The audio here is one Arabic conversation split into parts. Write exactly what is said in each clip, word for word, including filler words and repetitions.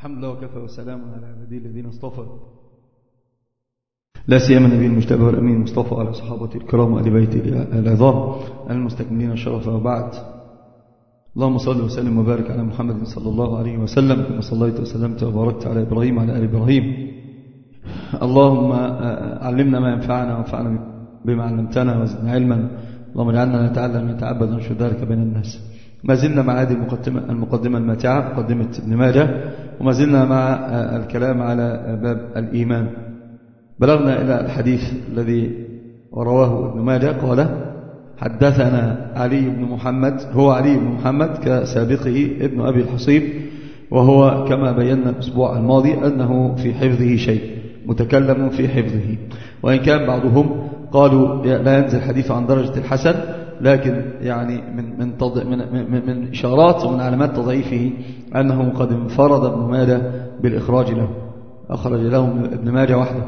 الحمد لله وكفى وسلام على عباده الذين اصطفى، لا سيما النبي المجتبى والأمين المصطفى على صحابته الكرام وآل بيته العظام المستكملين الشرف. وبعد، اللهم صل وسلم وبارك على محمد صلى الله عليه وسلم كما صليت وسلمت وباركت على إبراهيم وعلى آل إبراهيم. اللهم علمنا ما ينفعنا وانفعنا بما علمتنا وزدنا علما. اللهم اجعلنا نتعلم نتعبد ونشهد ذلك بين الناس. ما زلنا مع هذه المقدمة, المقدمة الماتعة، مقدمة ابن ماجه، وما زلنا مع الكلام على باب الإيمان. بلغنا إلى الحديث الذي رواه ابن ماجه قال: حدثنا علي بن محمد، هو علي بن محمد كسابقه ابن أبي الحصيب، وهو كما بينا الأسبوع الماضي أنه في حفظه شيء، متكلم في حفظه، وإن كان بعضهم قالوا لا ينزل حديث عن درجة الحسن، لكن يعني من من من, من, من إشارات ومن علامات تضعيفه أنه قد انفرد ابن ماجه بالإخراج له، أخرج له ابن ماجه وحده.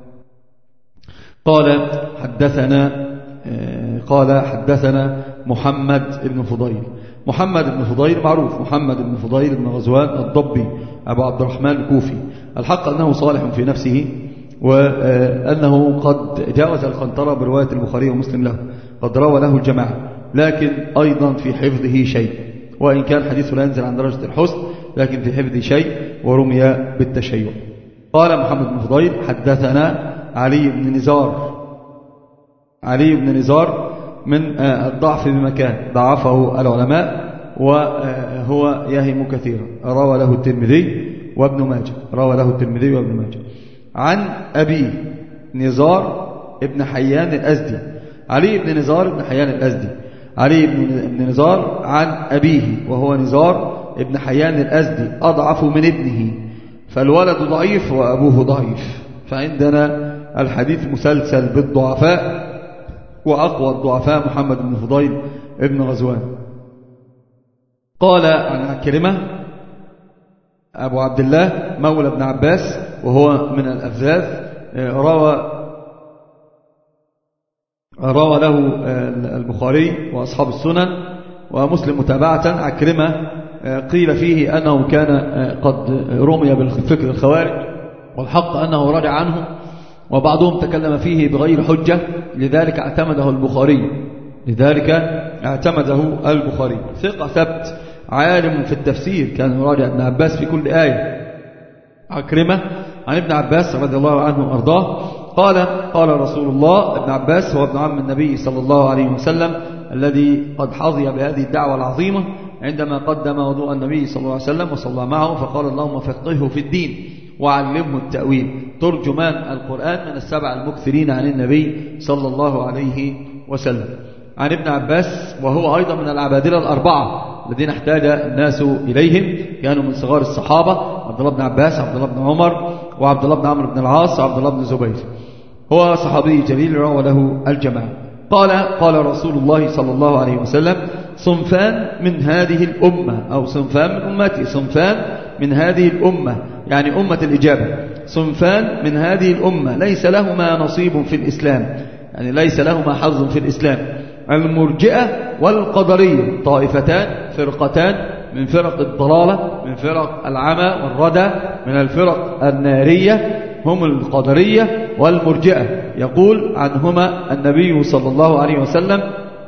قال حدثنا قال حدثنا محمد بن فضيل. محمد بن فضيل معروف، محمد بن فضيل بن غزوان الضبي أبو عبد الرحمن الكوفي. الحق أنه صالح في نفسه، وأنه قد جاوز القنطرة برواية البخاري ومسلم له، قد روى له الجماعة، لكن أيضا في حفظه شيء، وإن كان حديثه لا ينزل عن درجة الحسن، لكن في حفظه شيء ورمي بالتشيع. قال محمد بن فضيل حدثنا علي بن نزار. علي بن نزار من الضعف بمكان، ضعفه العلماء، وهو يهم كثيرا، روى له الترمذي وابن ماجه، روى له الترمذي وابن ماجه. عن أبي نزار ابن حيان الأزدي، علي بن نزار ابن حيان الأزدي، علي بن نزار عن أبيه وهو نزار ابن حيان الأزدي، أضعف من ابنه، فالولد ضعيف وأبوه ضعيف، فعندنا الحديث مسلسل بالضعفاء، وأقوى الضعفاء محمد بن فضيل ابن غزوان. قال عن عكرمة أبو عبد الله مولى ابن عباس، وهو من الأفذاذ، روى روى له البخاري وأصحاب السنن ومسلم متابعة. عكرمة قيل فيه أنه كان قد رمي بالفكر الخوارج، والحق أنه رجع عنه، وبعضهم تكلم فيه بغير حجة، لذلك اعتمده البخاري لذلك اعتمده البخاري ثقة ثبت، عالم في التفسير، كان يراجع ابن عباس في كل آية. عكرمة عن ابن عباس رضي الله عنه وأرضاه قال: قال رسول الله، ابن عباس هو ابن عم النبي صلى الله عليه وسلم الذي قد حظي بهذه الدعوة العظيمة عندما قدم وضوء النبي صلى الله عليه وسلم وصلى معه، فقال: اللهم فقهه في الدين وعلمه التأويل. ترجمان القرآن من السبع المكثرين عن النبي صلى الله عليه وسلم. عن ابن عباس، وهو أيضا من العبادلة الأربعة الذين احتاج الناس إليهم، كانوا من صغار الصحابة: عبد الله بن عباس، عبد الله بن عمر، وعبد الله بن عمرو بن العاص، وعبد الله بن زبير. هو صحابي جليل روى له الجماعة. قال: قال رسول الله صلى الله عليه وسلم: صنفان من هذه الأمة، أو صنفان من أمتي، صنفان من هذه الأمة يعني أمة الإجابة، صنفان من هذه الأمة ليس لهما نصيب في الإسلام، يعني ليس لهما حظ في الإسلام: المرجئة والقدرية، طائفتان فرقتان من فرق الضلالة، من فرق العمى والردى، من الفرق النارية، هم القدرية والمرجئة. يقول عنهما النبي صلى الله عليه وسلم: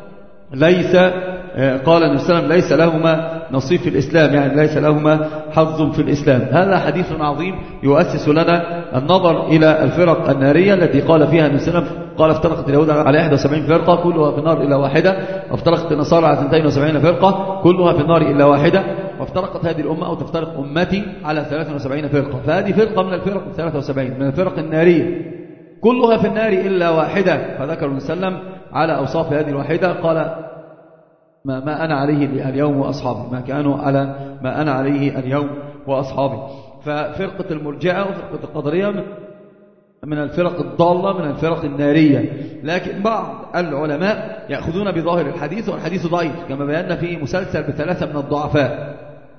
ليس قال النبي صلى الله عليه وسلم: ليس لهما نصيب في الإسلام، يعني ليس لهما حظ في الإسلام. هذا حديث عظيم يؤسس لنا النظر إلى الفرق النارية التي قال فيها النبي صلى الله عليه وسلم: قال: افترقت اليهود على واحد وسبعين فرقة كلها في النار إلا واحدة، وافترقت النصارى على اثنتين وسبعين فرقة كلها في النار إلا واحدة، وافترقت هذه الأمة أو تفترق أمتي على ثلاث وسبعين فرقة. فهذه فرقة من الفرق الثلاث وسبعين من الفرق النارية، كلها في النار إلا واحدة. فذكر النبي صلى الله عليه وسلم على أوصاف هذه الواحدة، قال: ما, ما أنا عليه اليوم وأصحابي، ما كانوا على ما أنا عليه اليوم وأصحابي. ففرقة المرجئة وفرقة القدرية من الفرق الضالة، من الفرق النارية. لكن بعض العلماء يأخذون بظاهر الحديث، والحديث ضعيف كما بينا في مسلسل بثلاثة من الضعفاء.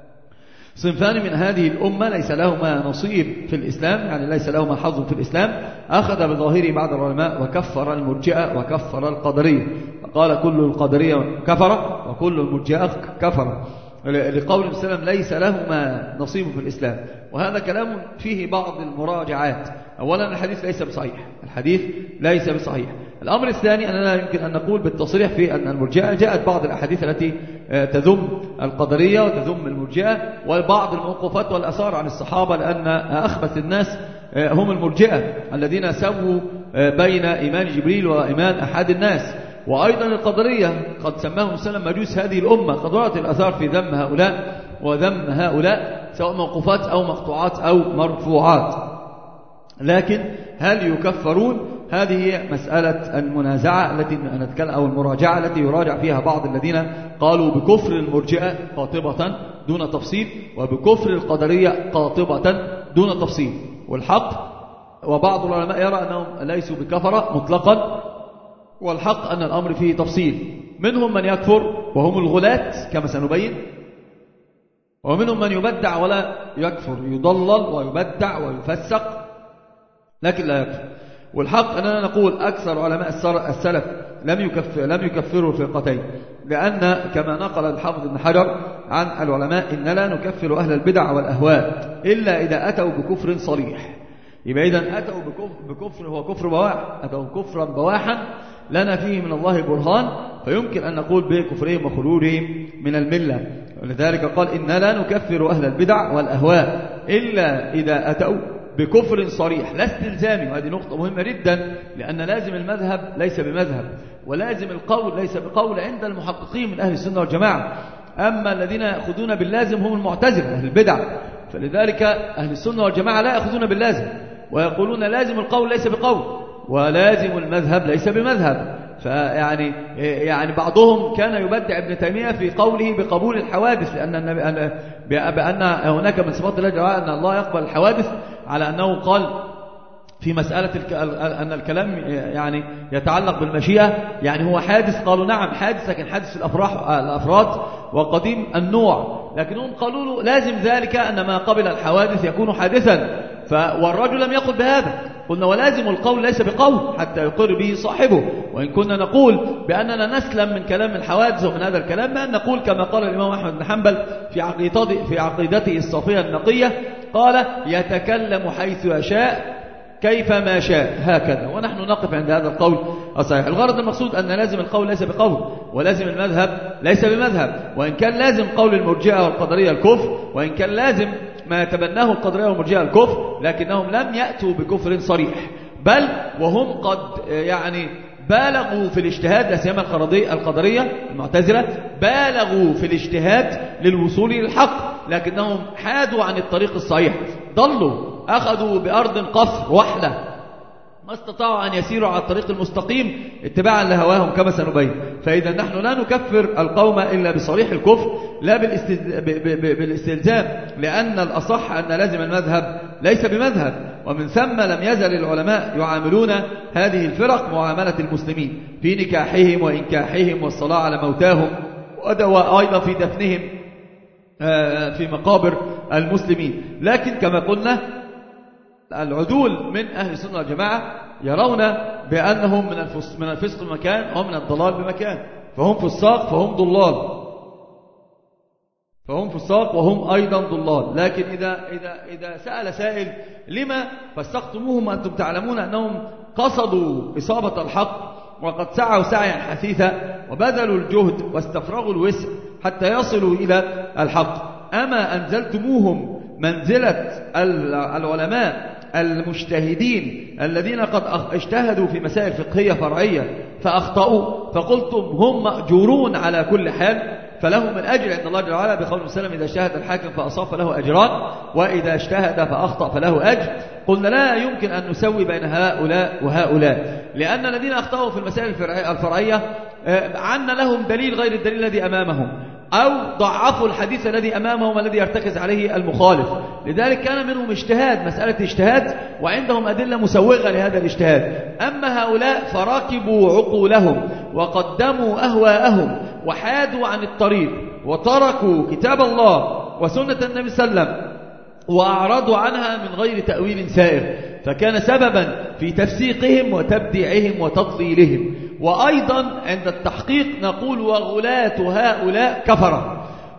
صنفان من هذه الأمة ليس لهما نصيب في الإسلام، يعني ليس لهما حظ في الإسلام. أخذ بظاهره بعض العلماء وكفر المرجئة وكفر القدرية، فقال: كل القدرية كفر وكل المرجئة كفر. لقول السلام ليس لهما نصيب في الإسلام. وهذا كلام فيه بعض المراجعات. أولا الحديث ليس بصحيح، الحديث ليس بصحيح. الأمر الثاني أننا يمكن أن نقول بالتصريح في أن المرجئة جاءت بعض الأحاديث التي تذم القدرية وتذم المرجئة، وبعض الموقوفات والأثار عن الصحابة، لأن أخبث الناس هم المرجئة الذين سووا بين إيمان جبريل وإيمان أحد الناس. وأيضا القدرية قد سماهم سلم مجوس هذه الأمة. قد ورد الأثار في ذم هؤلاء وذم هؤلاء سواء موقوفات أو مقطوعات أو مرفوعات. لكن هل يكفرون؟ هذه هي مسألة المنازعة التي نتكلم أو المراجعة التي يراجع فيها بعض الذين قالوا بكفر المرجئة قاطبة دون تفصيل، وبكفر القدرية قاطبة دون تفصيل. والحق وبعض العلماء يرى أنهم ليسوا بكفرة مطلقا، والحق أن الأمر فيه تفصيل. منهم من يكفر وهم الغلاة كما سنبين، ومنهم من يبدع ولا يكفر، يضلل ويبدع ويفسق لكن لا يكفر. والحق أننا نقول أكثر علماء السلف لم يكفر لم يكفروا الفرقتين، لأن كما نقل الحافظ ابن حجر عن العلماء إن لا نكفر أهل البدع والأهواء إلا إذا أتوا بكفر صريح. يبقى إذا أتوا بكفر هو كفر بواح، أتوا كفرا بواحا لنا فيه من الله برهان، فيمكن أن نقول بكفرهم وخروجهم من الملة. ولذلك قال إن لا نكفر أهل البدع والأهواء إلا إذا أتوا بكفر صريح لا استلزامي. وهذه نقطة مهمة جدا، لأن لازم المذهب ليس بمذهب، ولازم القول ليس بقول عند المحققين من أهل السنة والجماعة. أما الذين يأخذون باللازم هم المعتزلة أهل البدع. فلذلك أهل السنة والجماعة لا يأخذون باللازم، ويقولون لازم القول ليس بقول، ولازم المذهب ليس بمذهب. فيعني يعني بعضهم كان يبدع ابن تيمية في قوله بقبول الحوادث، لأن النبي بأن هناك من صفات الله جل وعلا أن الله يقبل الحوادث، على أنه قال في مسألة أن الكلام يعني يتعلق بالمشيئة، يعني هو حادث. قالوا نعم حادث، لكن حادث الأفراح الأفراد وقديم النوع. لكنهم قالوا له لازم ذلك أن ما قبل الحوادث يكون حادثا، والرجل لم يقل بهذا. قلنا ولازم القول ليس بقول حتى يقر به صاحبه. وإن كنا نقول بأننا نسلم من كلام الحوادث ومن هذا الكلام، بأن نقول كما قال الإمام أحمد بن حنبل في عقيدته, في عقيدته الصافية النقية، قال يتكلم حيث يشاء كيف ما شاء هكذا. ونحن نقف عند هذا القول الصحيح. الغرض المقصود أن لازم القول ليس بقول، ولازم المذهب ليس بمذهب. وإن كان لازم قول المرجئة والقدرية الكفر، وإن كان لازم ما يتبناه القدرية والمرجئة الكفر، لكنهم لم يأتوا بكفر صريح، بل وهم قد يعني بالغوا في الاجتهاد. لا سيما القدرية المعتزلة بالغوا في الاجتهاد للوصول للحق، لكنهم حادوا عن الطريق الصحيح، ضلوا، أخذوا بأرض قفر وحلة، ما استطاعوا أن يسيروا على الطريق المستقيم اتباعا لهواهم كما سنبين. فإذا نحن لا نكفر القوم إلا بصريح الكفر، لا بالاستلزام، لأن الأصح أن لازم المذهب ليس بمذهب. ومن ثم لم يزل العلماء يعاملون هذه الفرق معاملة المسلمين في نكاحهم وإنكاحهم والصلاة على موتاهم، وأيضا في دفنهم في مقابر المسلمين. لكن كما قلنا العدول من أهل السنة والجماعة يرون بأنهم من الفسق بمكان ومن الضلال بمكان، فهم فساق فهم ضلال، فهم فساق وهم أيضا ضلال. لكن إذا, إذا, إذا سأل سائل لما فسقتموهم وأنتم تعلمون أنهم قصدوا إصابة الحق، وقد سعوا سعيا حثيثا وبذلوا الجهد واستفرغوا الوسع حتى يصلوا إلى الحق، أما أنزلتموهم منزلة العلماء المجتهدين الذين قد اجتهدوا في مسائل فقهية فرعية فأخطأوا، فقلتم هم مأجورون على كل حال، فلهم الأجر عند الله جل وعلا بقول وسلم إذا اجتهد الحاكم فأصاب فله أجران، وإذا اجتهد فأخطأ فله أجر. قلنا لا يمكن أن نسوي بين هؤلاء وهؤلاء، لأن الذين أخطأوا في المسائل الفرعية عنا لهم دليل غير الدليل الذي أمامهم، أو ضعفوا الحديث الذي أمامهم الذي يرتكز عليه المخالف. لذلك كان منهم اجتهاد، مسألة اجتهاد، وعندهم أدلة مسوغة لهذا الاجتهاد. أما هؤلاء فركبوا عقولهم وقدموا أهواءهم وحادوا عن الطريق وتركوا كتاب الله وسنة النبي صلى الله عليه وسلم وأعرضوا عنها من غير تأويل سائر، فكان سببا في تفسيقهم وتبديعهم وتضليلهم. وأيضا عند التحقيق نقول وغلاة هؤلاء كفرة،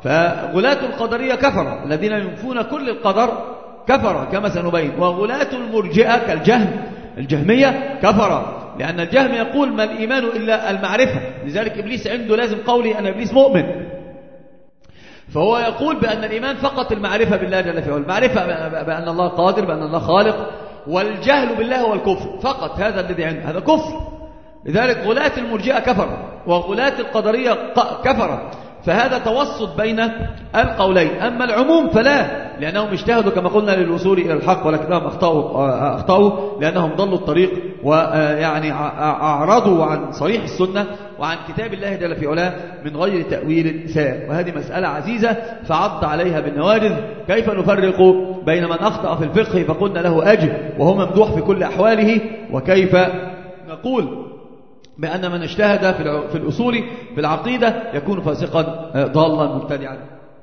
فغلاة القدرية كفر الذين ينفون كل القدر كفر كما سنبين. وغلاة المرجئة كالجهم الجهمية كفر، لأن الجهم يقول ما الإيمان إلا المعرفة، لذلك إبليس عنده لازم قولي أن إبليس مؤمن، فهو يقول بأن الإيمان فقط المعرفة بالله جل وعلا، المعرفة بأن الله قادر، بأن الله خالق، والجهل بالله هو الكفر فقط، هذا الذي عنده هذا كفر. لذلك غلاة المرجئة كفر وغلاة القدرية كفر، فهذا توسط بين القولين. أما العموم فلا، لأنهم اجتهدوا كما قلنا للوصول إلى الحق ولكنهم أخطأوا, أخطأوا لأنهم ضلوا الطريق ويعني أعرضوا عن صريح السنة وعن كتاب الله جل في علاه من غير تأويل سائر. وهذه مسألة عزيزة فعض عليها بالنوارذ. كيف نفرق بين من أخطأ في الفقه فقلنا له أجر وهو ممدوح في كل أحواله، وكيف نقول بأن من اجتهد في الأصول في العقيدة يكون فاسقا ضالا مبتدعا.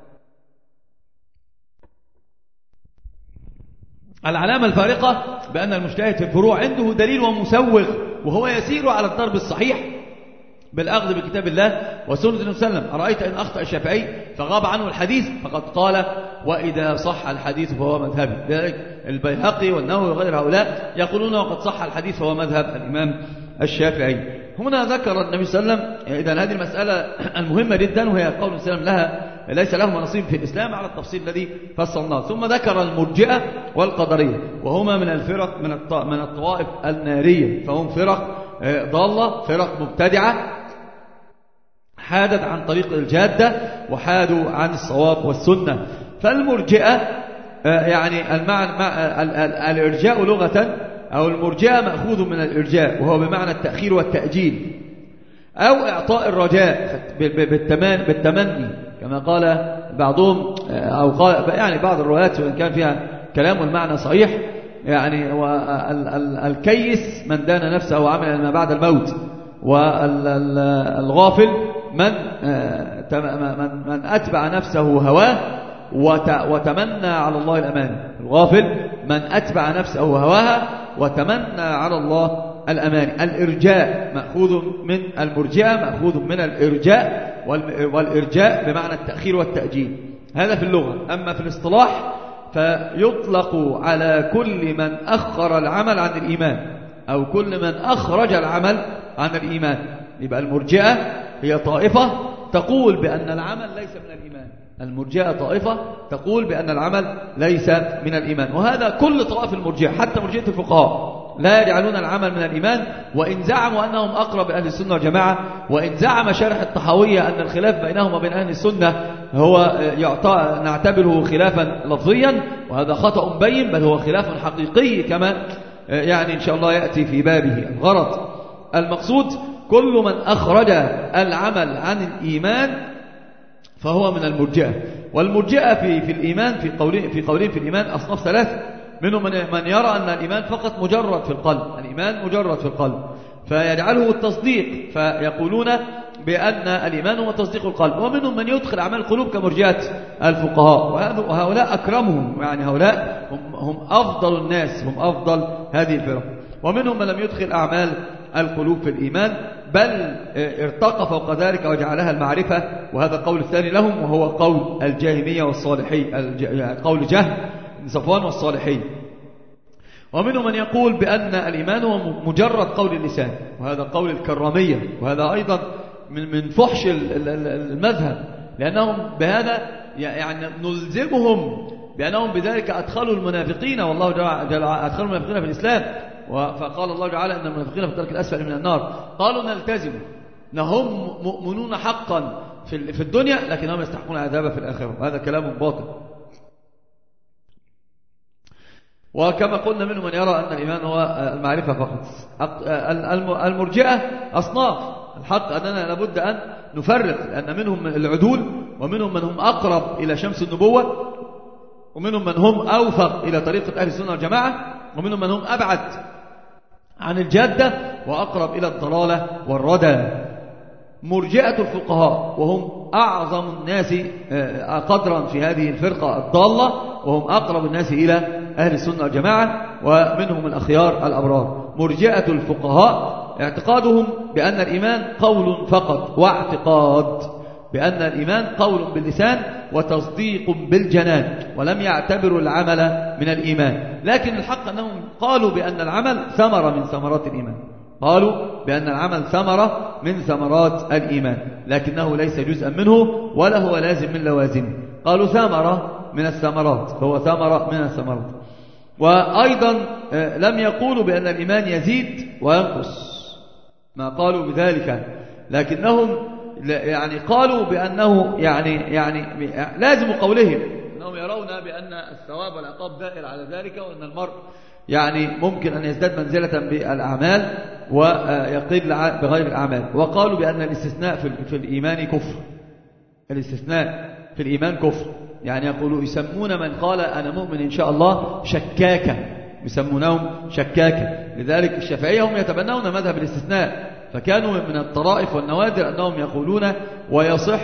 العلامة الفارقة بأن المجتهد في الفروع عنده دليل ومسوغ، وهو يسير على الضرب الصحيح بالأخذ بكتاب الله وسنة النبي صلى الله عليه وسلم. أرأيت إن أخطأ الشافعي فغاب عنه الحديث فقد قال وإذا صح الحديث فهو مذهبي. لذلك البيهقي والنووي وغير هؤلاء يقولون وقد صح الحديث فهو مذهب الإمام الشافعي. هنا ذكر النبي صلى الله عليه وسلم إذن هذه المسألة المهمة جدا، وهي قول النبي صلى الله عليه وسلم لها ليس لهم نصيب في الإسلام على التفصيل الذي فصلناه. ثم ذكر المرجئة والقدرية وهما من الفرق من من الطوائف النارية، فهم فرق ضالة، فرق مبتدعة حادت عن طريق الجادة وحادوا عن الصواب والسنة. فالمرجئة يعني المعنى الإرجاء لغة أو المرجئة مأخوذ من الإرجاء وهو بمعنى التأخير والتأجيل أو إعطاء الرجاء بالتمني كما قال بعضهم، أو قال يعني بعض الروايات وإن كان فيها كلام والمعنى صحيح، يعني والكيس من دان نفسه وعمل ما بعد الموت، والغافل من من أتبع نفسه هواه وتمنى على الله الأمان. الغافل من أتبع نفسه هواها وتمنى على الله الأمان. الإرجاء مأخوذ من المرجئة، مأخوذ من الإرجاء، والإرجاء بمعنى التأخير والتأجيل، هذا في اللغة. أما في الاصطلاح فيطلق على كل من أخر العمل عن الإيمان أو كل من أخرج العمل عن الإيمان. يبقى المرجئة هي طائفة تقول بأن العمل ليس من الإيمان، المرجئة طائفة تقول بأن العمل ليس من الإيمان، وهذا كل طوائف المرجئة حتى مرجئة الفقهاء لا يجعلون العمل من الإيمان، وإن زعموا أنهم أقرب أهل السنة والجماعة، وإن زعم شارح الطحاوية أن الخلاف بينهم وبين أهل السنة هو يعطى نعتبره خلافا لفظيا، وهذا خطأ مبين، بل هو خلاف حقيقي كما يعني إن شاء الله يأتي في بابه. الغرض المقصود كل من أخرج العمل عن الإيمان فهو من المرجئة. والمرجئة في في الإيمان في قولين في قولين في الإيمان أصناف ثلاثة، منهم من يرى أن الإيمان فقط مجرد في القلب، الإيمان مجرد في القلب فيجعله التصديق، فيقولون بأن الإيمان هو تصديق القلب. ومنهم من يدخل أعمال القلوب كمرجئة الفقهاء، وهؤلاء أكرمهم، يعني هؤلاء هم, هم أفضل الناس، هم أفضل هذه الفرق. ومنهم من لم يدخل أعمال القلوب في الإيمان بل ارتقى فوق ذلك وجعلها المعرفة، وهذا قول الثاني لهم وهو قول الجاهمية والصالحي، قول جهم صفوان والصالحين. ومنهم من يقول بأن الإيمان هو مجرد قول اللسان، وهذا قول الكرامية، وهذا أيضا من من فحش المذهب، لأنهم بهذا يعني نلزمهم بأنهم بذلك أدخلوا المنافقين، والله جل أدخلوا المنافقين في الإسلام، فقال الله تعالى أن المنافقين في الدرك الأسفل من النار. قالوا نلتزم، هم مؤمنون حقا في الدنيا لكنهم يستحقون عذابا في الآخرة، وهذا كلام باطل. وكما قلنا منهم من يرى أن الإيمان هو المعرفة فقط. المرجئة أصناف، الحق أننا لابد أن نفرق، لأن منهم العدول، ومنهم من هم أقرب إلى شمس النبوة، ومنهم من هم أوفق إلى طريقة أهل السنة والجماعة، ومنهم من هم أبعد عن الجادة وأقرب إلى الضلالة والردى. مرجئة الفقهاء وهم أعظم الناس قدرا في هذه الفرقة الضالة، وهم أقرب الناس إلى أهل السنة والجماعة، ومنهم الأخيار الأبرار. مرجئة الفقهاء اعتقادهم بأن الإيمان قول فقط واعتقاد، بأن الإيمان قول باللسان وتصديق بالجنان، ولم يعتبروا العمل من الإيمان. لكن الحق أنهم قالوا بأن العمل ثمرة من ثمرات الإيمان، قالوا بأن العمل ثمرة من ثمرات الإيمان، لكنه ليس جزءا منه ولا هو لازم من لوازمه. قالوا ثمرة من الثمرات، هو ثمرة من الثمرات. وأيضا لم يقولوا بأن الإيمان يزيد وينقص، ما قالوا بذلك، لكنهم يعني قالوا بأنه يعني يعني لازم قولهم أنهم يرون بأن الثواب والعقاب دائر على ذلك، وأن المرء يعني ممكن أن يزداد منزلة بالأعمال ويقل بغير الأعمال. وقالوا بأن الاستثناء في الإيمان كفر، الاستثناء في الإيمان كفر، يعني يقولوا يسمون من قال أنا مؤمن إن شاء الله شكاكا، يسمونهم شكاكا. لذلك الشافعية هم يتبنون مذهب الاستثناء، فكانوا من الطرائف والنوادر أنهم يقولون ويصح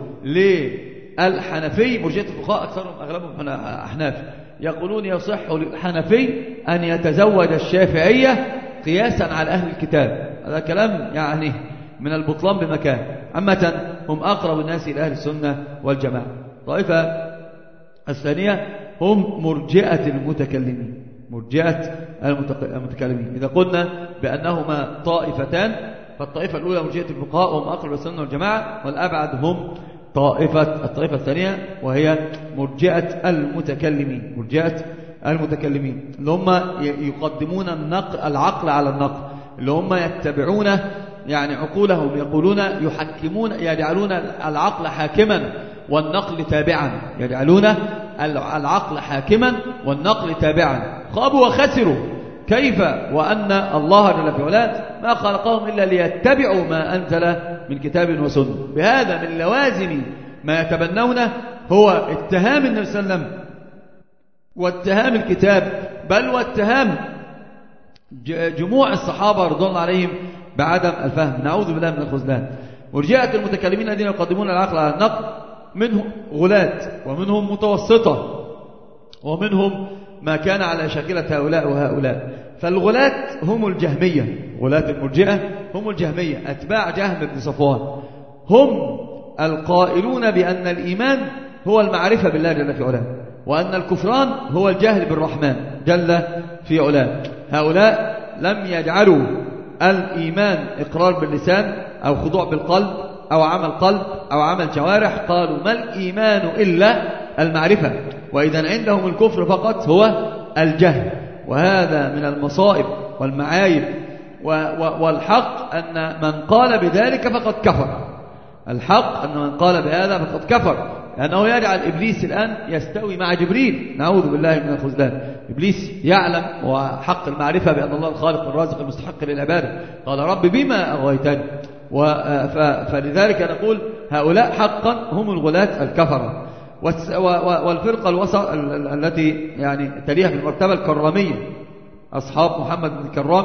للحنفي، مرجئة الفقهاء أكثرهم أغلبهم أحناف، يقولون يصح للحنفي أن يتزوج الشافعية قياسا على أهل الكتاب. هذا كلام يعني من البطلان بمكان. عامة هم أقرب الناس إلى أهل السنة والجماعة. طائفة الثانية هم مرجئة المتكلمين، مرجئة المتكلمين. إذا قلنا بأنهما طائفتان، فالطائفة الأولى مرجئة الفقهاء وهم أقرب السنة والجماعة، والأبعد هم طائفة الطائفة الثانية وهي مرجئة المتكلمين، مرجئة المتكلمين اللي هم يقدمون النقل العقل على النقل، اللي هم يتبعون يعني عقولهم، يقولون يحكمون يجعلون العقل حاكما والنقل تابعا، يجعلون العقل حاكما والنقل تابعا. خابوا وخسروا، كيف وأن الله جل في علاه ما خلقهم إلا ليتبعوا ما أنزل من كتاب وسنة. بهذا من لوازم ما يتبنونه هو اتهام النبي صلى الله عليه وسلم واتهام الكتاب، بل واتهام جموع الصحابة رضوان الله عليهم بعدم الفهم. نعوذ بالله من الخذلان. مرجئة المتكلمين الذين يقدمون العقل على النقل منهم غلاة ومنهم متوسطة ومنهم ما كان على شاكلة هؤلاء وهؤلاء. فالغلاة هم الجهمية، غلاة المرجئة هم الجهمية أتباع جهم بن صفوان، هم القائلون بأن الإيمان هو المعرفة بالله جل في علاه، وأن الكفران هو الجهل بالرحمن جل في علاه. هؤلاء لم يجعلوا الإيمان إقرار باللسان أو خضوع بالقلب أو عمل قلب أو عمل جوارح، قالوا ما الإيمان إلا المعرفة، وإذا عندهم الكفر فقط هو الجهل. وهذا من المصائب والمعايب، والحق أن من قال بذلك فقد كفر. الحق أن من قال بهذا فقد كفر، لأنه يجعل إبليس الآن يستوي مع جبريل، نعوذ بالله من الخذلان. إبليس يعلم وحق المعرفة بأن الله الخالق الرازق المستحق للعبادة، قال رب بما أغويتني. فلذلك نقول هؤلاء حقا هم الغلاة الكفرة. والفرقة الوسط التي يعني تليها في المرتبة الكرامية أصحاب محمد بن كرام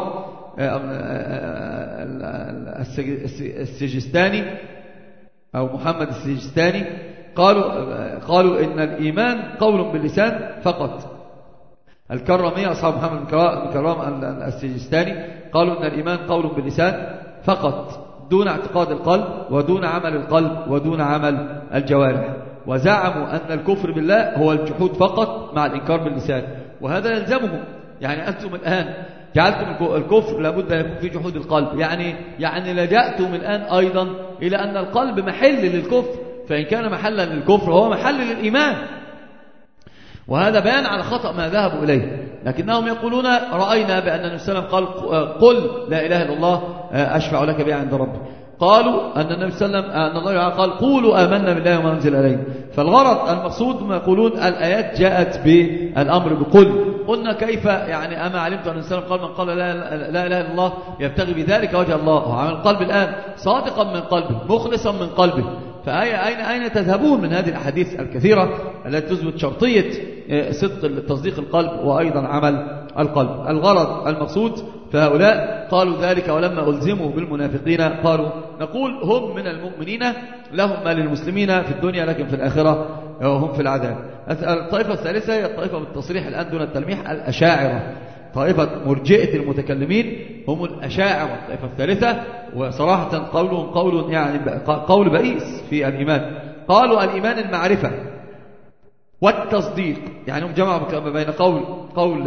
السجستاني أو محمد السجستاني، قالوا قالوا إن الإيمان قول باللسان فقط. الكرامية أصحاب محمد بن كرام السجستاني قالوا إن الإيمان قول باللسان فقط دون اعتقاد القلب ودون عمل القلب ودون عمل الجوارح، وزعموا أن الكفر بالله هو الجحود فقط مع الإنكار باللسان. وهذا يلزمهم، يعني أنتم الآن جعلتم الكفر لابد أن يكون في جحود القلب، يعني يعني لجأتم الآن أيضا إلى أن القلب محل للكفر، فإن كان محلا للكفر هو محل للإيمان. وهذا بيان على خطأ ما ذهبوا إليه. لكنهم يقولون رأينا بأن النبي صلى الله عليه وسلم قال قل لا إله إلا الله أشفع لك بها عند ربي. قالوا أن النبي صلى الله عليه وسلم أن الله قال قولوا آمنا بالله وما أنزل علينا. فالغرض المقصود ما يقولون الآيات جاءت بالأمر بقل. قلنا كيف يعني أما علمت أن النبي قال من قال لا, لا إله إلا الله يبتغي بذلك وجه الله، وعمل القلب الآن صادقا من قلبه مخلصا من قلبه، فأين أين أين تذهبون من هذه الأحاديث الكثيرة التي تثبت شرطية صدق تصديق القلب وأيضا عمل القلب؟ الغرض المقصود فهؤلاء قالوا ذلك، ولما ألزموا بالمنافقين قالوا نقول هم من المؤمنين لهم ما للمسلمين في الدنيا لكن في الآخرة هم في العذاب. الطائفة الثالثة هي الطائفة بالتصريح الآن دون التلميح، الأشاعرة. طائفة مرجئة المتكلمين هم الأشاعرة الطائفة الثالثة، وصراحة قولهم قول يعني قول بئيس في الإيمان. قالوا الإيمان المعرفة والتصديق، يعني هم جمعوا بين قول قول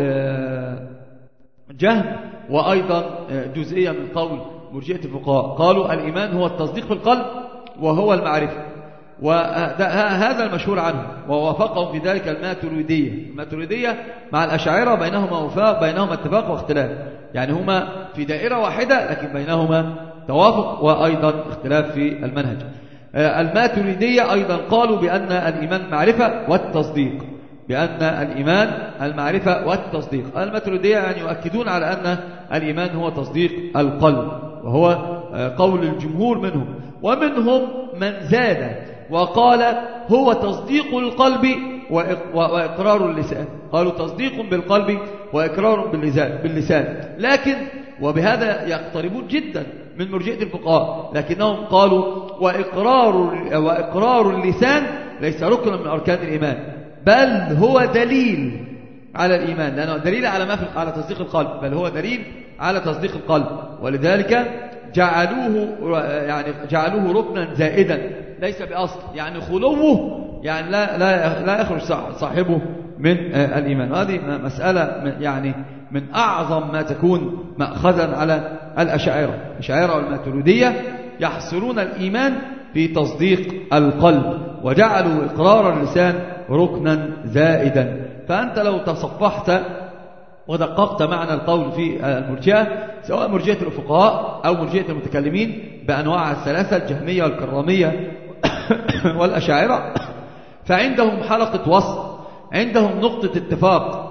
جهم وأيضا جزئية من قول مرجئة الفقهاء. قالوا الإيمان هو التصديق في القلب وهو المعرفة، وهذا المشهور عنه، ووافقهم في ذلك الماتريدية. الماتريدية مع الأشاعرة بينهما وفاق، بينهما اتفاق واختلاف، يعني هما في دائرة واحدة لكن بينهما توافق وأيضا اختلاف في المنهج. الماتريدية أيضا قالوا بأن الإيمان معرفة والتصديق، بأن الإيمان المعرفة والتصديق. الماتريدية يعني يؤكدون على أن الإيمان هو تصديق القلب، وهو قول الجمهور منهم. ومنهم من زاد وقال هو تصديق القلب وإقرار اللسان، قالوا تصديق بالقلب وإقرار باللسان، لكن وبهذا يقتربون جدا من مرجئة الفقهاء، لكنهم قالوا وإقرار, وإقرار اللسان ليس ركنا من أركان الإيمان، بل هو دليل على الإيمان، لأنه دليل على ما في على تصديق القلب، بل هو دليل على تصديق القلب، ولذلك جعلوه يعني جعلوه ركنا زائدا ليس بأصل، يعني خلوه يعني لا لا لا يخرج صاحبه من الإيمان. وهذه مسألة يعني من أعظم ما تكون مأخذا على الأشاعرة. الأشاعرة والماتريدية يحصرون الإيمان في تصديق القلب، وجعلوا إقرار اللسان ركنا زائدا. فأنت لو تصفحت ودققت معنى القول في المرجئة، سواء مرجئة الفقهاء أو مرجئة المتكلمين بأنواعها الثلاثة، الجهمية والكرامية والأشاعرة، فعندهم حلقة وصل، عندهم نقطة اتفاق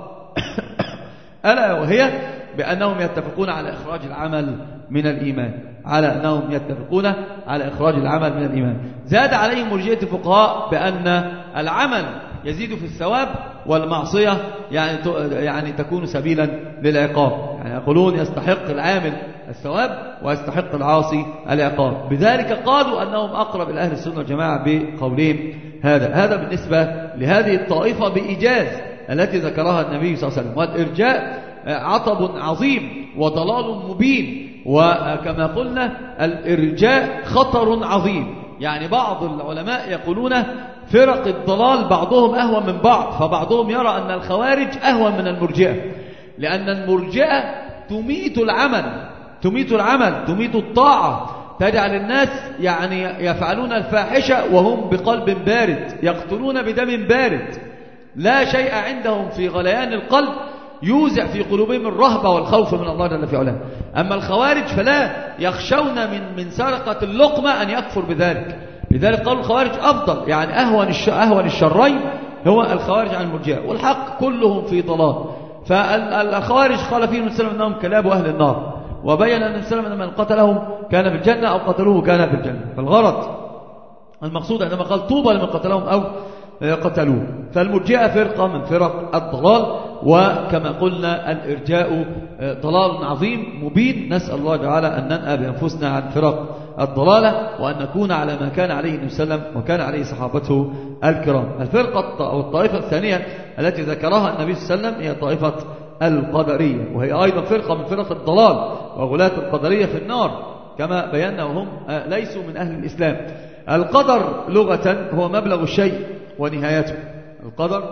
ألا وهي بأنهم يتفقون على إخراج العمل من الإيمان، على أنهم يتفقون على إخراج العمل من الإيمان. زاد عليهم مرجئة الفقهاء بأن العمل يزيد في الثواب، والمعصية يعني يعني تكون سبيلا للعقاب، يعني يقولون يستحق العامل الثواب ويستحق العاصي العقاب. بذلك قالوا أنهم أقرب إلى أهل السنة والجماعة بقولهم هذا. هذا بالنسبة لهذه الطائفة بإيجاز التي ذكرها النبي صلى الله عليه وسلم. والإرجاء عطب عظيم وضلال مبين، وكما قلنا الإرجاء خطر عظيم. يعني بعض العلماء يقولون فرق الضلال بعضهم أهون من بعض، فبعضهم يرى أن الخوارج أهون من المرجئة، لأن المرجئة تميت العمل تميت العمل تميت الطاعة، تجعل الناس يعني يفعلون الفاحشة وهم بقلب بارد، يقتلون بدم بارد، لا شيء عندهم في غليان القلب يوزع في قلوبهم الرهبة والخوف من الله جل في علاه. أما الخوارج فلا يخشون من من سرقة اللقمة أن يكفر بذلك، لذلك قالوا الخوارج أفضل، يعني أهون أهون الشرين هو الخوارج عن المرجئة، والحق كلهم في ضلال. فالخوارج قال فيهم النبي صلى الله عليه وسلم أنهم كلاب أهل النار، وبين أن النبي صلى الله عليه وسلم من قتلهم كان في الجنة أو قتلوه كان في الجنة. فالغرض المقصود عندما قال طوبى لمن قتلهم أو قتلوه. فالمرجئة فرقة من فرق الضلال، وكما قلنا الإرجاء ضلال عظيم مبين. نسأل الله تعالى أن ننأى بأنفسنا عن فرق الضلالة، وأن نكون على ما كان عليه النبي صلى الله عليه وسلم وكان عليه صحابته الكرام. الفرقة أو الطائفة الثانية التي ذكرها النبي صلى الله عليه وسلم هي طائفة القدرية، وهي أيضا فرقة من فرق الضلال، وغلاة القدرية في النار كما بينا، وهم ليسوا من أهل الإسلام. القدر لغة هو مبلغ الشيء ونهايته، القدر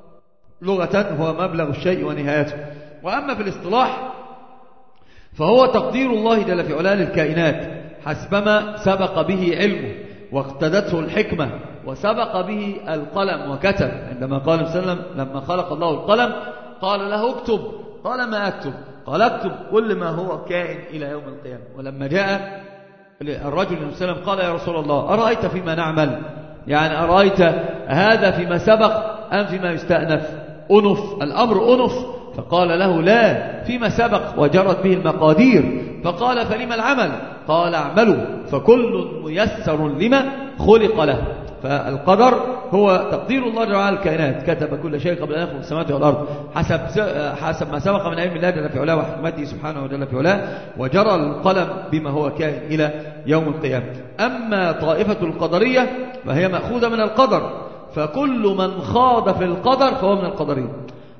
لغة هو مبلغ الشيء ونهايته، وأما في الاصطلاح فهو تقدير الله جل في علاه للكائنات حسبما سبق به علمه واقتدته الحكمة وسبق به القلم وكتب. عندما قال صلى الله عليه وسلم لما خلق الله القلم قال له اكتب، قال ما أكتب؟ قال اكتب كل ما هو كائن إلى يوم القيامة. ولما جاء الرجل صلى الله عليه وسلم قال يا رسول الله أرأيت فيما نعمل، يعني أرأيت هذا فيما سبق أم فيما يستأنف؟ أنف الأمر أنف، فقال له لا، فيما سبق وجرت به المقادير. فقال فلما العمل؟ قال اعملوا فكل ميسر لما خلق له. فالقدر هو تقدير الله جل وعلا الكائنات، كتب كل شيء قبل أن يخلق السماوات والأرض حسب حسب ما سبق من علم الله جل في علاه وحكمته سبحانه وجل في علاه، وجرى القلم بما هو كائن إلى يوم القيامة. أما طائفة القدرية فهي مأخوذة من القدر، فكل من خاض في القدر فهو من القدرية.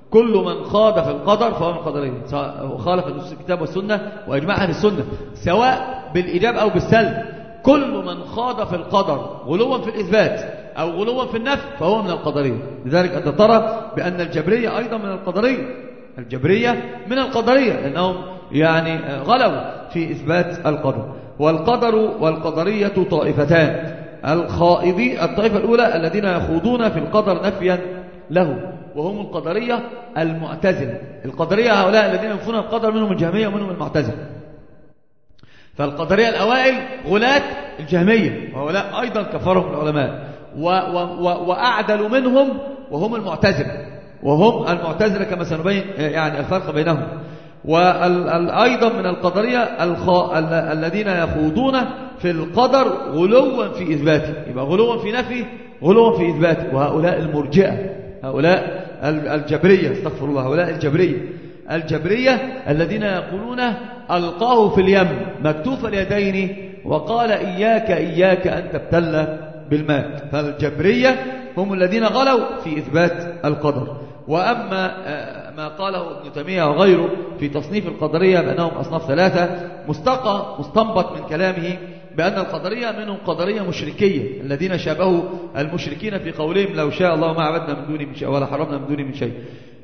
كل من خاض في القدر فهو من القدرية، سواء خالف نصوص الكتاب والسنة وإجماع أهل السنة، سواء بالإيجاب أو بالسلب. كل من خاض في القدر غلوا في الإثبات أو غلوا في النفي فهو من القدرية. لذلك أنت ترى بأن الجبرية أيضا من القدرية، الجبرية من القدرية لأنهم يعني غلوا في إثبات القدر. والقدر والقدرية طائفتان، الخائضي الطائفة الأولى الذين يخوضون في القدر نفيا له وهم القدرية المعتزلة. القدرية هؤلاء الذين ينفون القدر منهم الجهمية ومنهم المعتزلة. فالقدرية الأوائل غلاة الجهمية وهؤلاء أيضا كفرهم العلماء، و و و وأعدلوا منهم وهم المعتزلة، وهم المعتزلة كما سنبين يعني الفرق بينهم. وأيضا من القدرية الذين يخوضون في القدر غلوا في إثباته، يبقى غلوا في نفي غلوا في إثباته. وهؤلاء المرجئة، هؤلاء الجبرية، استغفر الله، هؤلاء الجبرية الجبرية الذين يقولون ألقاه في اليم مكتوف اليدين وقال إياك إياك أن تبتل بالماء. فالجبرية هم الذين غلوا في إثبات القدر. وأما ما قاله ابن تيمية وغيره في تصنيف القدرية بأنهم أصناف ثلاثة مستقى مستنبط من كلامه بأن القدرية منهم قدرية مشركية الذين شابهوا المشركين في قولهم لو شاء الله ما عبدنا من دونه من شيء ولا حرمنا من دونه من شيء.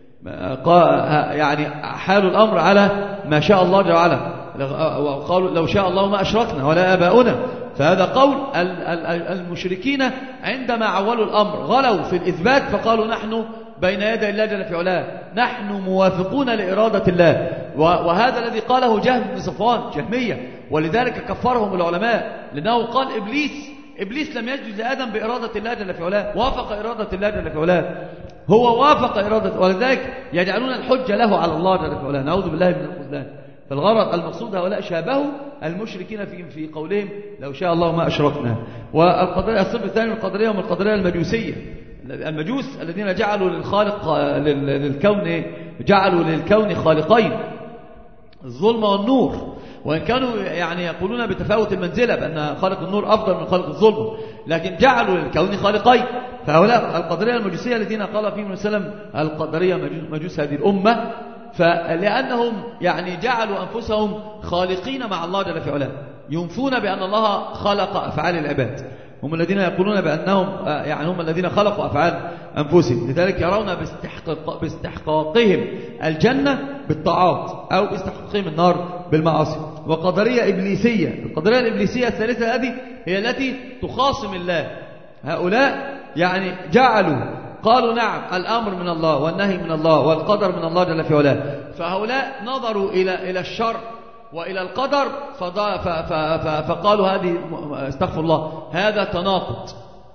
يعني حال الأمر على ما شاء الله جل وعلا، وقالوا لو شاء الله ما أشركنا ولا آباؤنا. فهذا قول المشركين عندما عولوا الأمر غلوا في الإثبات فقالوا نحن بين يدي الله جل في علاه، نحن موافقون لإرادة الله. وهذا الذي قاله جهم بن صفوان جهمية، ولذلك كفرهم العلماء لأنه قال إبليس إبليس لم يسجد لآدم بإرادة الله جل في علاه، وافق إرادة الله جل في علاه، هو وافق إرادة، ولذلك يجعلون الحجة له على الله جل في علاه. نعوذ بالله من الخذلان. فالغرض المقصود هؤلاء شابهوا المشركين في في قولهم لو شاء الله ما أشركنا. والقدرية الصف الثاني من القدرية هم القدرية المجوسية، المجوس الذين جعلوا للخالق للكون جعلوا للكون خالقين، الظلم والنور، وإن كانوا يعني يقولون بتفاوت المنزلة بأن خالق النور أفضل من خالق الظلم، لكن جعلوا للكون خالقين. فهؤلاء القدرية المجوسية الذين قال فيهم السلام القدرية مجوس هذه الأمة، فلأنهم يعني جعلوا أنفسهم خالقين مع الله جل في علاه، ينفون بأن الله خلق أفعال العباد. هم الذين يقولون بأنهم يعني هم الذين خلقوا أفعال أنفسهم، لذلك يرون باستحقاق باستحقاقهم الجنة بالطاعات أو باستحقاقهم النار بالمعاصي. وقدرية إبليسية، القدرية الإبليسية الثالثة هذه هي التي تخاصم الله. هؤلاء يعني جعلوا قالوا نعم الأمر من الله والنهي من الله والقدر من الله جل في علاه، فهؤلاء نظروا إلى إلى الشر وإلى القدر فقالوا هذه استغفر الله هذا تناقض،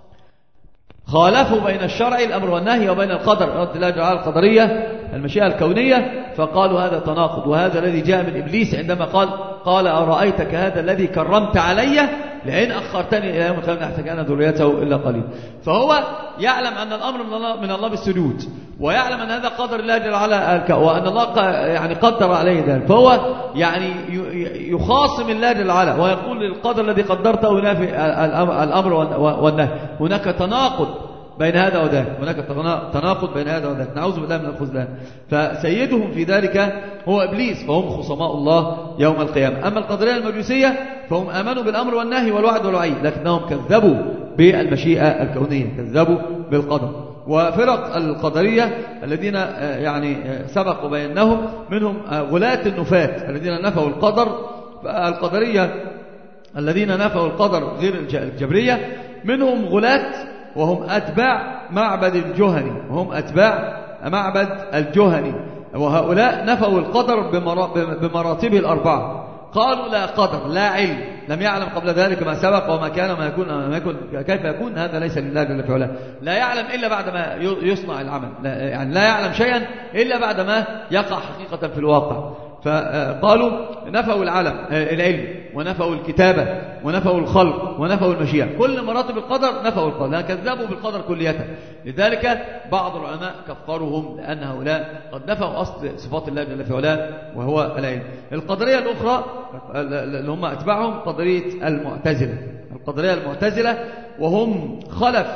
خالفوا بين الشرع الأمر والنهي وبين القدر رد الله جل وعلا القدرية المشيئة الكونية، فقالوا هذا تناقض. وهذا الذي جاء من إبليس عندما قال قال أرأيتك هذا الذي كرمت علي لئن أخرتني إلى يوم القيامة لأحتكن ذريته إلا قليل. فهو يعلم أن الأمر من الله, من الله بالسجود، ويعلم أن هذا قدر الله جل وعلا وأن الله يعني قدر عليه ذلك، فهو يعني يخاصم الله جل وعلا ويقول القدر الذي قدرته ينافي الأمر والنهي. هناك تناقض بين هذا وذاك، هناك تناقض بين هذا وذاك، نعوذ بالله من الخذلان. فسيدهم في ذلك هو إبليس، فهم خصماء الله يوم القيامة. أما القدرية المجوسية فهم آمنوا بالأمر والنهي والوعد والوعيد، لكنهم كذبوا بالمشيئة الكونية، كذبوا بالقدر. وفرق القدرية الذين يعني سبق وبينهم منهم غلاة النفاة الذين نفوا القدر. فالقدرية الذين نفوا القدر غير الجبرية منهم غلاة وهم أتباع معبد الجهني، وهم أتباع معبد الجهني، وهؤلاء نفوا القدر بمراتبه الأربعة. قالوا لا قدر لا علم، لم يعلم قبل ذلك ما سبق وما كان وما يكون وما يكون كيف يكون، هذا ليس لله جل في علاه. لا يعلم إلا بعد ما يصنع العمل، يعني لا يعلم شيئا إلا بعد ما يقع حقيقة في الواقع. فقالوا نفوا العلم العلم ونفوا الكتابة ونفوا الخلق ونفوا المشيئة، كل مراتب القدر نفوا القدر، لأن كذبوا بالقدر كلية. لذلك بعض العلماء كفرهم لأن هؤلاء قد نفوا أصل صفات الله جل في علاه وهو العلم. القدرية الأخرى اللي هم أتباعهم قدرية المعتزلة، القدرية المعتزلة وهم خلف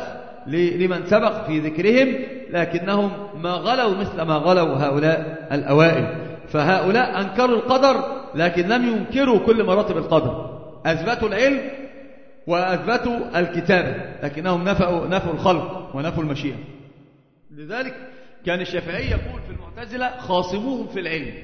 لمن سبق في ذكرهم، لكنهم ما غلوا مثل ما غلوا هؤلاء الأوائل. فهؤلاء أنكروا القدر لكن لم ينكروا كل مراتب القدر، أثبتوا العلم وأثبتوا الكتابة، لكنهم نفوا نفوا الخلق ونفوا المشيئة. لذلك كان الشافعي يقول في المعتزلة خاصموهم في العلم،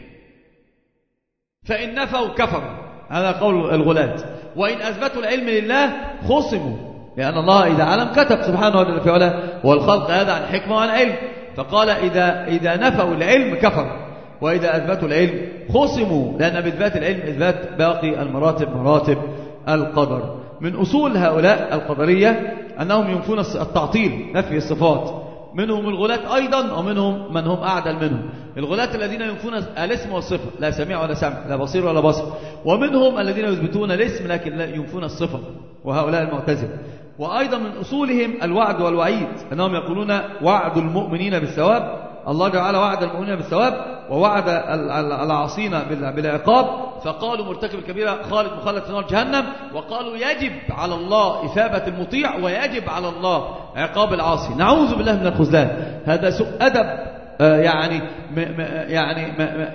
فإن نفوا كفروا، هذا قول الغلاة، وإن أثبتوا العلم لله خصموا، لأن الله إذا علم كتب سبحانه وتعالى، والخلق هذا عن حكمة وعن علم. فقال إذا, إذا نفوا العلم كفروا، وإذا أثبتوا العلم خصموا، لأن بإثبات العلم إثبات باقي المراتب مراتب القدر. من أصول هؤلاء القدرية أنهم ينفون التعطيل، نفي الصفات. منهم الغلاة أيضا، ومنهم من هم أعدل منهم، الغلاة الذين ينفون الاسم والصفة، لا سميع ولا سمع، لا بصير ولا بصر. ومنهم الذين يثبتون الاسم لكن لا ينفون الصفة، وهؤلاء المعتزلة. وأيضا من أصولهم الوعد والوعيد، أنهم يقولون وعد المؤمنين بالثواب، الله جعل وعد المؤمنين بالثواب ووعد العاصين بالعقاب. فقالوا مرتكب الكبيرة خالد مخلد في نار جهنم، وقالوا يجب على الله إثابة المطيع ويجب على الله عقاب العاصي. نعوذ بالله من الخذلان. هذا سوء أدب يعني يعني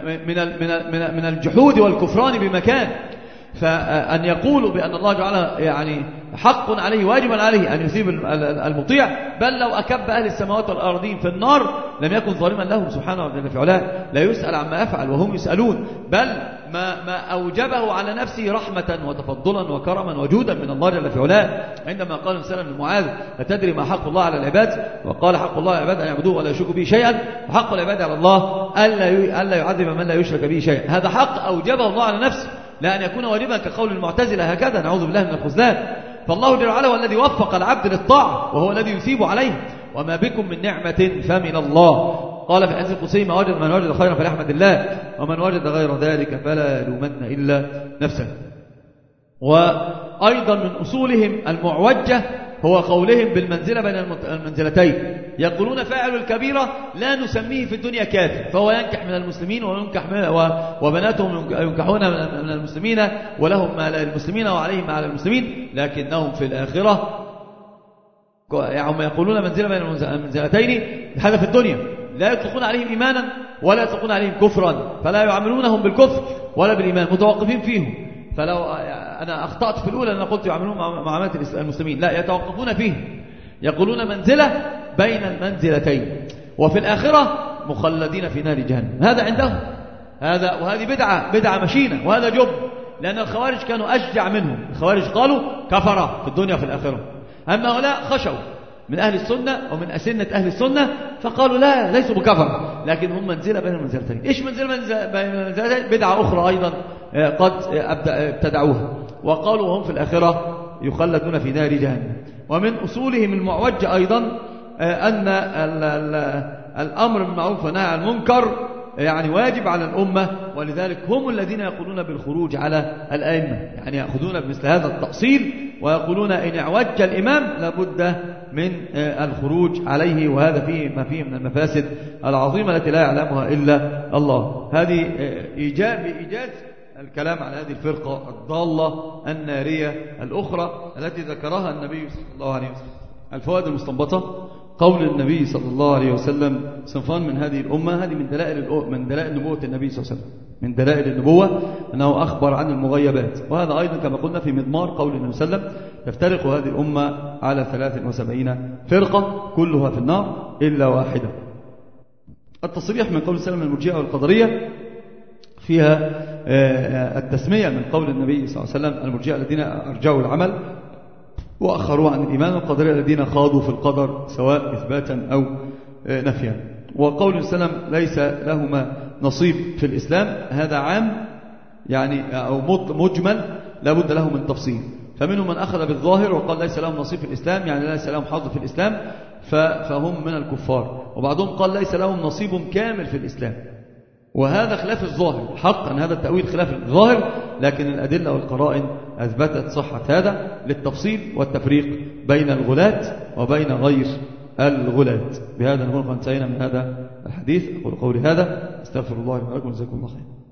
من من الجحود والكفران بمكان. فأن يقولوا بأن الله جعل يعني حق عليه واجبا عليه أن يثيب المطيع، بل لو أكب أهل السماوات والأرضين في النار لم يكن ظالما لهم سبحانه وتعالى، لا يسأل عما يفعل وهم يسألون، بل ما, ما أوجبه على نفسه رحمة وتفضلا وكرما وجودا من الله جل في علاه، عندما قال سلم لمعاذ أتدري ما حق الله على العباد؟ وقال حق الله على العباد أن يعبدوه ولا يشركوا به شيئا، وحق العباد على الله ألا يعذب من لا يشرك به شيئا. هذا حق أوجبه الله على نفسه، لا أن يكون واجبا كقول المعتزلة هكذا، نعوذ بالله من الخذلان. فالله جل وعلا هو الذي وفق العبد للطاعة، وهو الذي يثيب عليه، وما بكم من نعمة فمن الله. قال في الحديث القدسي ما وجد من وجد خيرا فليحمد الله، ومن وجد غير ذلك فلا يلومن إلا نفسه. وأيضا من أصولهم المعوجة هو قولهم بالمنزلة بين المنزلتين، يقولون فاعل الكبيرة لا نسميه في الدنيا كافر، فهو ينكح من المسلمين وينكح وبناتهم ينكحون من المسلمين، ولهم ما للمسلمين وعليهم ما على المسلمين، لكنهم في الآخرة هم يقولون منزلة بين المنزلتين، هذا في الدنيا لا يطلقون عليهم إيمانا ولا يطلقون عليهم كفرا، فلا يعاملونهم بالكفر ولا بالإيمان، متوقفين فيهم. فلو أنا أخطأت في الأولى أنا قلت يعملون معاملة المسلمين، لا، يتوقفون فيه، يقولون منزلة بين المنزلتين، وفي الآخرة مخلدين في نار جهنم. هذا عندهم، هذا وهذه بدعة بدعة مشينة، وهذا جب، لأن الخوارج كانوا أشجع منهم. الخوارج قالوا كفر في الدنيا وفي الآخرة، أما هؤلاء خشوا من أهل السنة ومن أسنة أهل السنة فقالوا لا، ليسوا بكفر، لكن هم منزلة بين المنزلتين. إيش منزلة بين المنزلتين؟ بدعة أخرى أيضا قد ابتدعوها، وقالوا هم في الآخرة يخلدون في نار جهنم. ومن أصولهم المعوجة أيضا أن الأمر بالمعروف والنهي عن المنكر يعني واجب على الأمة، ولذلك هم الذين يقولون بالخروج على الأئمة، يعني يأخذون بمثل هذا التأصيل ويقولون إن اعوج الإمام لابد من الخروج عليه، وهذا فيه ما فيه من المفاسد العظيمة التي لا يعلمها إلا الله. هذه إيجاز بإيجاز الكلام على هذه الفرقة الضالة النارية الأخرى التي ذكرها النبي صلى الله عليه وسلم. الفوائد المستنبطة: قول النبي صلى الله عليه وسلم صنفان من هذه الأمة، هذه من دلائل من دلائل نبوة النبي صلى الله عليه وسلم، من دلائل النبوة أنه أخبر عن المغيبات. وهذا أيضا كما قلنا في مضمار قول النبي صلى الله عليه وسلم تفترق هذه الأمة على ثلاث وسبعين فرقة كلها في النار إلا واحدة. التصريح من قول السلام المرجئة والقدرية فيها التسمية من قول النبي صلى الله عليه وسلم المرجئة الذين أرجعوا العمل وأخروا عن الإيمان، والقدرية الذين خاضوا في القدر سواء إثباتا أو نفيا. وقول السلام ليس لهما نصيب في الإسلام هذا عام يعني أو مجمل لابد له من تفصيل، فمنهم من أخذ بالظاهر وقال ليس لهم نصيب في الإسلام يعني ليس لهم حظ في الإسلام فهم من الكفار، وبعضهم قال ليس لهم نصيب كامل في الإسلام، وهذا خلاف الظاهر. حقا هذا التأويل خلاف الظاهر، لكن الأدلة والقرائن أثبتت صحة هذا للتفصيل والتفريق بين الغلاة وبين غير الغلاة. بهذا نكون قد انتهينا من هذا الحديث. أقول قولي هذا، استغفر الله لي ولكم، جزاكم الله خير.